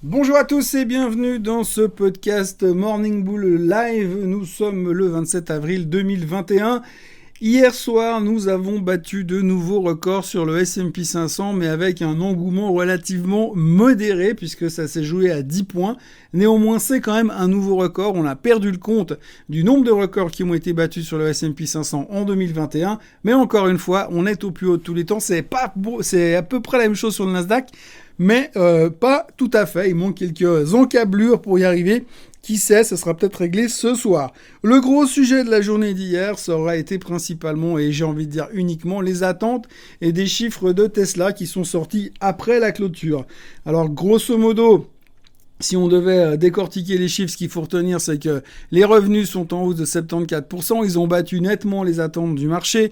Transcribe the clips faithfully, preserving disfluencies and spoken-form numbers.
Bonjour à tous et bienvenue dans ce podcast Morning Bull Live. Nous sommes le vingt-sept avril deux mille vingt et un. Hier soir, nous avons battu de nouveaux records sur le S and P cinq cents, mais avec un engouement relativement modéré, puisque ça s'est joué à dix points. Néanmoins, c'est quand même un nouveau record. On a perdu le compte du nombre de records qui ont été battus sur le S and P cinq cents en deux mille vingt et un. Mais encore une fois, on est au plus haut de tous les temps. C'est pas beau, c'est à peu près la même chose sur le Nasdaq, mais euh, pas tout à fait. Il manque quelques encablures pour y arriver. Qui sait, ça sera peut-être réglé ce soir. Le gros sujet de la journée d'hier, ça aura été principalement, et j'ai envie de dire uniquement, les attentes et des chiffres de Tesla qui sont sortis après la clôture. Alors, grosso modo, si on devait décortiquer les chiffres, ce qu'il faut retenir, c'est que les revenus sont en hausse de soixante-quatorze pour cent. Ils ont battu nettement les attentes du marché.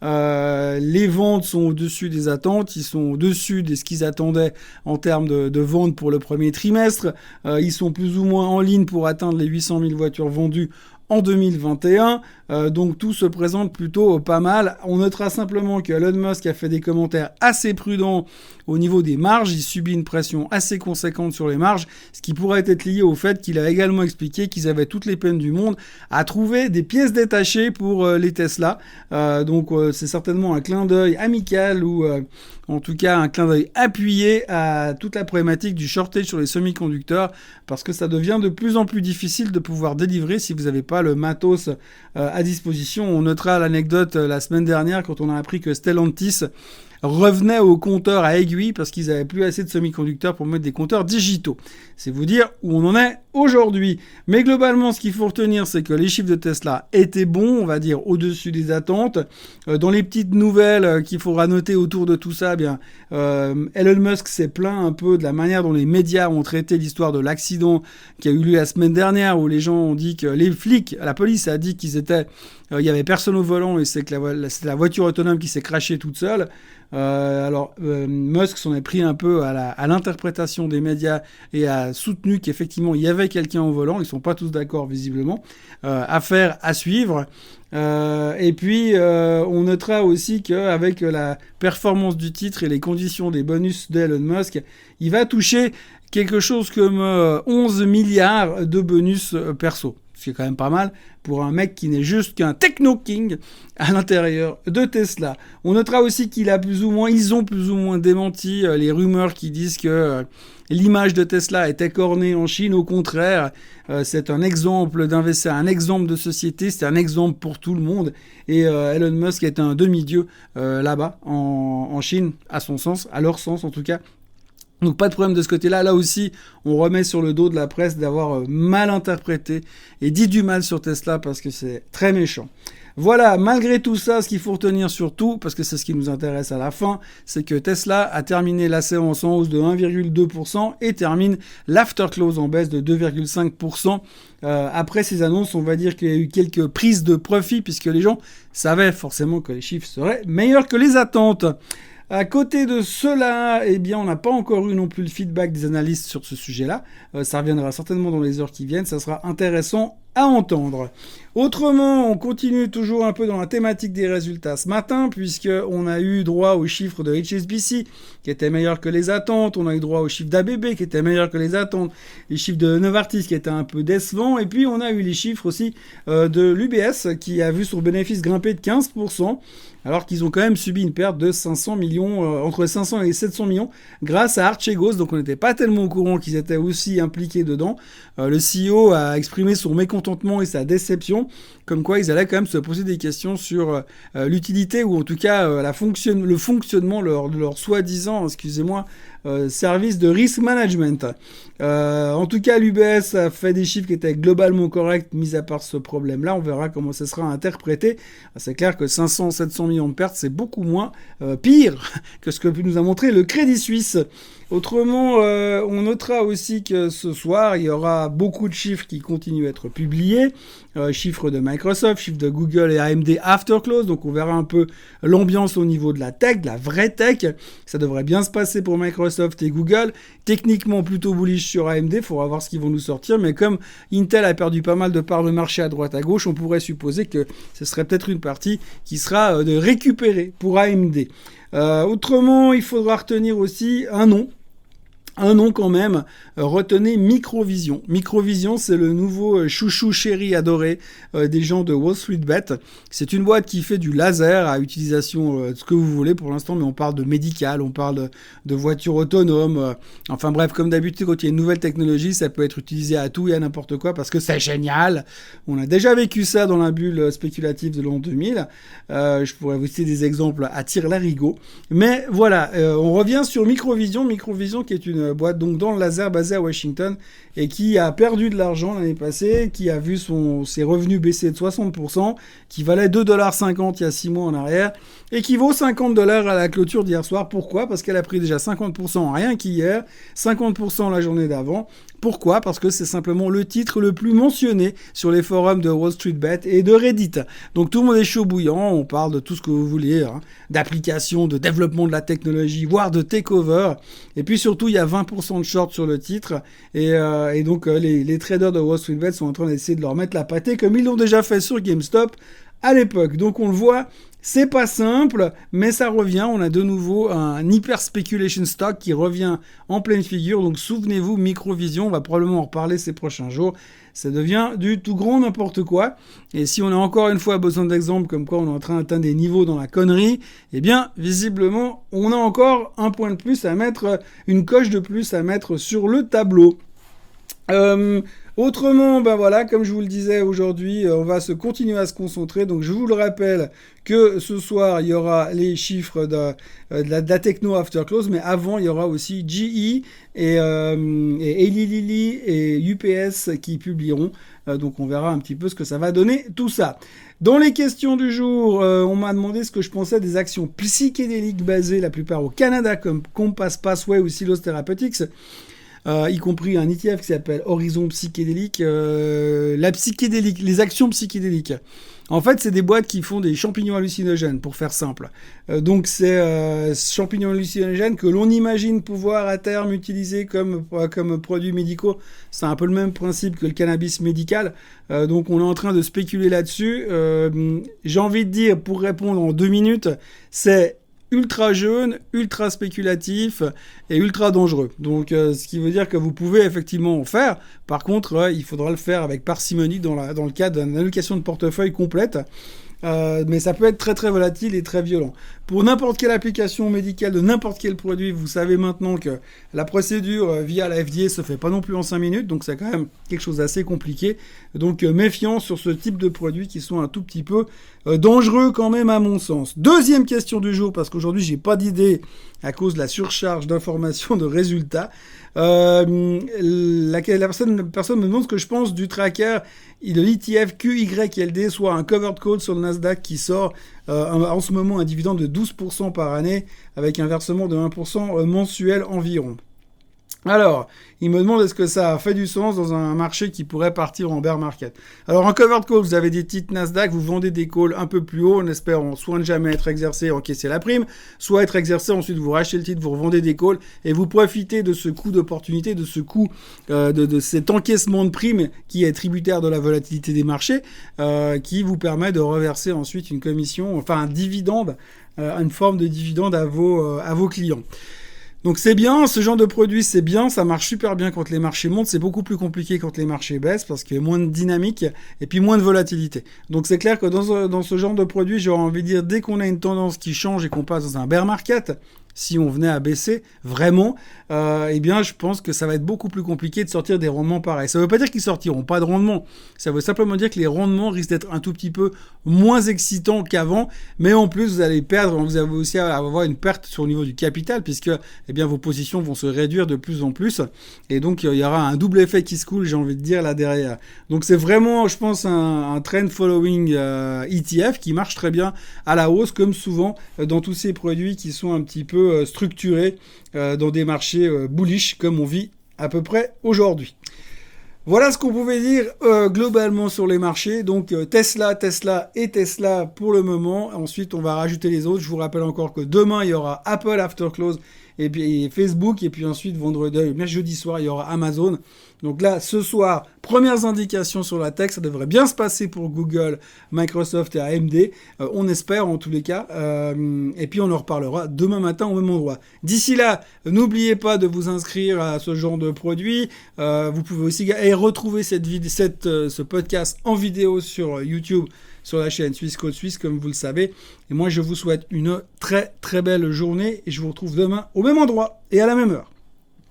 Euh, les ventes sont au-dessus des attentes. Ils sont au-dessus de ce qu'ils attendaient en termes de, de ventes pour le premier trimestre. Euh, ils sont plus ou moins en ligne pour atteindre les huit cent mille voitures vendues en deux mille vingt et un, euh, donc tout se présente plutôt pas mal. On notera simplement que Elon Musk a fait des commentaires assez prudents au niveau des marges. Il subit une pression assez conséquente sur les marges, ce qui pourrait être lié au fait qu'il a également expliqué qu'ils avaient toutes les peines du monde à trouver des pièces détachées pour euh, les Tesla. Euh, donc euh, c'est certainement un clin d'œil amical ou euh, en tout cas un clin d'œil appuyé à toute la problématique du shortage sur les semi-conducteurs, parce que ça devient de plus en plus difficile de pouvoir délivrer si vous n'avez pas le matos euh, à disposition. On notera l'anecdote euh, la semaine dernière quand on a appris que Stellantis revenait au compteur à aiguille parce qu'ils n'avaient plus assez de semi-conducteurs pour mettre des compteurs digitaux. C'est vous dire où on en est aujourd'hui. Mais globalement, ce qu'il faut retenir, c'est que les chiffres de Tesla étaient bons, on va dire au-dessus des attentes. Euh, dans les petites nouvelles euh, qu'il faudra noter autour de tout ça, eh bien, euh, Elon Musk s'est plaint un peu de la manière dont les médias ont traité l'histoire de l'accident qui a eu lieu la semaine dernière, où les gens ont dit que les flics, la police a dit qu'ils étaient, il euh, y avait personne au volant et c'est que la, c'est la voiture autonome qui s'est crashée toute seule. Euh, alors euh, Musk s'en est pris un peu à, la, à l'interprétation des médias et a soutenu qu'effectivement il y avait quelqu'un au volant. Ils sont pas tous d'accord visiblement. Euh, affaire à suivre. Euh, et puis euh, on notera aussi qu'avec la performance du titre et les conditions des bonus d'Elon Musk, il va toucher quelque chose comme euh, onze milliards de bonus euh, perso. Ce qui est quand même pas mal pour un mec qui n'est juste qu'un techno-king à l'intérieur de Tesla. On notera aussi qu'il a plus ou moins, ils ont plus ou moins démenti euh, les rumeurs qui disent que euh, l'image de Tesla était cornée en Chine. Au contraire, euh, c'est un exemple d'investisseur, un exemple de société, c'est un exemple pour tout le monde. Et euh, Elon Musk est un demi-dieu euh, là-bas, en, en Chine, à son sens, à leur sens en tout cas. Donc pas de problème de ce côté-là. Là aussi, on remet sur le dos de la presse d'avoir mal interprété et dit du mal sur Tesla parce que c'est très méchant. Voilà, malgré tout ça, ce qu'il faut retenir surtout, parce que c'est ce qui nous intéresse à la fin, c'est que Tesla a terminé la séance en hausse de un virgule deux pour cent et termine l'afterclose en baisse de deux virgule cinq pour cent. Euh, après ces annonces, on va dire qu'il y a eu quelques prises de profit puisque les gens savaient forcément que les chiffres seraient meilleurs que les attentes. À côté de cela, eh bien, on n'a pas encore eu non plus le feedback des analystes sur ce sujet-là. Euh, ça reviendra certainement dans les heures qui viennent. Ça sera intéressant à entendre. Autrement, on continue toujours un peu dans la thématique des résultats ce matin, puisqu'on a eu droit aux chiffres de H S B C qui étaient meilleurs que les attentes. On a eu droit aux chiffres d'A B B qui étaient meilleurs que les attentes. Les chiffres de Novartis qui étaient un peu décevants. Et puis, on a eu les chiffres aussi euh, de l'U B S qui a vu son bénéfice grimper de quinze pour cent. Alors qu'ils ont quand même subi une perte de cinq cents millions, euh, entre cinq cents et sept cents millions, grâce à Archegos. Donc on n'était pas tellement au courant qu'ils étaient aussi impliqués dedans. Euh, le C E O a exprimé son mécontentement et sa déception, comme quoi ils allaient quand même se poser des questions sur euh, l'utilité ou en tout cas euh, la fonction- le fonctionnement de leur, de leur soi-disant, excusez-moi, euh, service de risk management. Euh, en tout cas, l'U B S a fait des chiffres qui étaient globalement corrects, mis à part ce problème-là. On verra comment ça sera interprété. C'est clair que cinq cents, sept cents millions de pertes, c'est beaucoup moins euh, pire que ce que nous a montré le Crédit Suisse. Autrement, euh, on notera aussi que ce soir, il y aura beaucoup de chiffres qui continuent à être publiés. Euh, chiffres de Microsoft, chiffres de Google et A M D after close. Donc on verra un peu l'ambiance au niveau de la tech, de la vraie tech. Ça devrait bien se passer pour Microsoft et Google. Techniquement plutôt bullish sur A M D, il faudra voir ce qu'ils vont nous sortir. Mais comme Intel a perdu pas mal de parts de marché à droite à gauche, on pourrait supposer que ce serait peut-être une partie qui sera euh, de récupérer pour A M D. Euh, autrement, il faudra retenir aussi un nom. Un nom quand même, euh, retenez Microvision. Microvision, c'est le nouveau euh, chouchou chéri adoré euh, des gens de Wall Street Bet. C'est une boîte qui fait du laser à utilisation euh, de ce que vous voulez pour l'instant, mais on parle de médical, on parle de, de voitures autonomes. Euh, enfin bref, comme d'habitude, quand il y a une nouvelle technologie, ça peut être utilisé à tout et à n'importe quoi parce que c'est génial. On a déjà vécu ça dans la bulle spéculative de l'an deux mille. Euh, je pourrais vous citer des exemples à tire-larigot. Mais voilà, euh, on revient sur Microvision. Microvision qui est une boîte donc dans le laser basée à Washington et qui a perdu de l'argent l'année passée, qui a vu son, ses revenus baisser de soixante pour cent, qui valait deux dollars cinquante il y a six mois en arrière et qui vaut cinquante dollars à la clôture d'hier soir. Pourquoi ? Parce qu'elle a pris déjà cinquante pour cent rien qu'hier, cinquante pour cent la journée d'avant. Pourquoi ? Parce que c'est simplement le titre le plus mentionné sur les forums de Wall Street Bet et de Reddit. Donc tout le monde est chaud bouillant, on parle de tout ce que vous voulez, hein, d'applications, de développement de la technologie, voire de takeover. Et puis surtout, il y a vingt pour cent de short sur le titre. Et, euh, et donc euh, les, les traders de Wall Street Bet sont en train d'essayer de leur mettre la pâtée comme ils l'ont déjà fait sur GameStop à l'époque. Donc on le voit, c'est pas simple, mais ça revient. On a de nouveau un hyper speculation stock qui revient en pleine figure. Donc souvenez-vous, Microvision, on va probablement en reparler ces prochains jours. Ça devient du tout grand n'importe quoi. Et si on a encore une fois besoin d'exemples comme quoi on est en train d'atteindre des niveaux dans la connerie, eh bien, visiblement, on a encore un point de plus à mettre, une coche de plus à mettre sur le tableau. Euh, autrement, ben voilà, comme je vous le disais aujourd'hui, on va se continuer à se concentrer. Donc je vous le rappelle que ce soir, il y aura les chiffres de, de, la, de la techno after close, mais avant, il y aura aussi G E et, euh, et Eli Lilly et U P S qui publieront. Euh, donc on verra un petit peu ce que ça va donner, tout ça. Dans les questions du jour, euh, on m'a demandé ce que je pensais des actions psychédéliques basées la plupart au Canada, comme Compass Pathway ou Silos Therapeutics. Euh, y compris un E T F qui s'appelle Horizon Psychédélique. Euh, la psychédélique, les actions psychédéliques. En fait, c'est des boîtes qui font des champignons hallucinogènes, pour faire simple. Euh, donc, c'est euh, champignons hallucinogènes que l'on imagine pouvoir à terme utiliser comme, comme produits médicaux. C'est un peu le même principe que le cannabis médical. Euh, donc, on est en train de spéculer là-dessus. Euh, j'ai envie de dire, pour répondre en deux minutes, c'est ultra jeune, ultra spéculatif et ultra dangereux. Donc, euh, ce qui veut dire que vous pouvez effectivement en faire. Par contre, euh, il faudra le faire avec parcimonie dans, la, dans le cadre d'une allocation de portefeuille complète. Euh, mais ça peut être très très volatile et très violent. Pour n'importe quelle application médicale de n'importe quel produit, vous savez maintenant que la procédure euh, via la F D A se fait pas non plus en cinq minutes, donc c'est quand même quelque chose d'assez compliqué. Donc euh, méfiance sur ce type de produits qui sont un tout petit peu euh, dangereux quand même à mon sens. Deuxième question du jour, parce qu'aujourd'hui j'ai pas d'idée à cause de la surcharge d'informations, de résultats. Euh, la, la, personne, la personne me demande ce que je pense du tracker et de l'E T F Q Y L D, soit un covered call sur le Nasdaq qui sort euh, en ce moment un dividende de douze pour cent par année avec un versement de un pour cent mensuel environ. Alors, il me demande est-ce que ça fait du sens dans un marché qui pourrait partir en bear market. Alors, en covered call, vous avez des titres Nasdaq, vous vendez des calls un peu plus haut en espérant soit ne jamais être exercé, encaisser la prime, soit être exercé, ensuite vous rachetez le titre, vous revendez des calls et vous profitez de ce coup d'opportunité, de ce coup, euh, de, de cet encaissement de prime qui est tributaire de la volatilité des marchés, euh, qui vous permet de reverser ensuite une commission, enfin un dividende, euh, une forme de dividende à vos, euh, à vos clients. Donc c'est bien, ce genre de produit c'est bien, ça marche super bien quand les marchés montent, c'est beaucoup plus compliqué quand les marchés baissent parce qu'il y a moins de dynamique et puis moins de volatilité. Donc c'est clair que dans ce, dans ce genre de produit, j'aurais envie de dire, dès qu'on a une tendance qui change et qu'on passe dans un bear market, si on venait à baisser vraiment, euh, eh bien je pense que ça va être beaucoup plus compliqué de sortir des rendements pareils. Ça ne veut pas dire qu'ils sortiront pas de rendement, ça veut simplement dire que les rendements risquent d'être un tout petit peu moins excitants qu'avant, mais en plus vous allez perdre, vous allez aussi avoir une perte sur le niveau du capital, puisque eh bien, vos positions vont se réduire de plus en plus, et donc il y aura un double effet qui se coule, j'ai envie de dire, là derrière. Donc c'est vraiment, je pense, un, un trend following euh, E T F qui marche très bien à la hausse, comme souvent euh, dans tous ces produits qui sont un petit peu structuré euh, dans des marchés euh, bullish comme on vit à peu près aujourd'hui. Voilà ce qu'on pouvait dire euh, globalement sur les marchés. Donc euh, Tesla, Tesla et Tesla pour le moment. Ensuite, on va rajouter les autres. Je vous rappelle encore que demain, il y aura Apple After Close et puis Facebook, et puis ensuite vendredi, mais jeudi soir, il y aura Amazon. Donc là, ce soir, premières indications sur la tech, ça devrait bien se passer pour Google, Microsoft et A M D. Euh, on espère en tous les cas. Euh, et puis on en reparlera demain matin au même endroit. D'ici là, n'oubliez pas de vous inscrire à ce genre de produit. Euh, vous pouvez aussi et retrouver cette vidéo, cette, euh, ce podcast en vidéo sur YouTube, sur la chaîne Suisse Code Suisse, comme vous le savez. Et moi, je vous souhaite une très très belle journée et je vous retrouve demain au même endroit et à la même heure.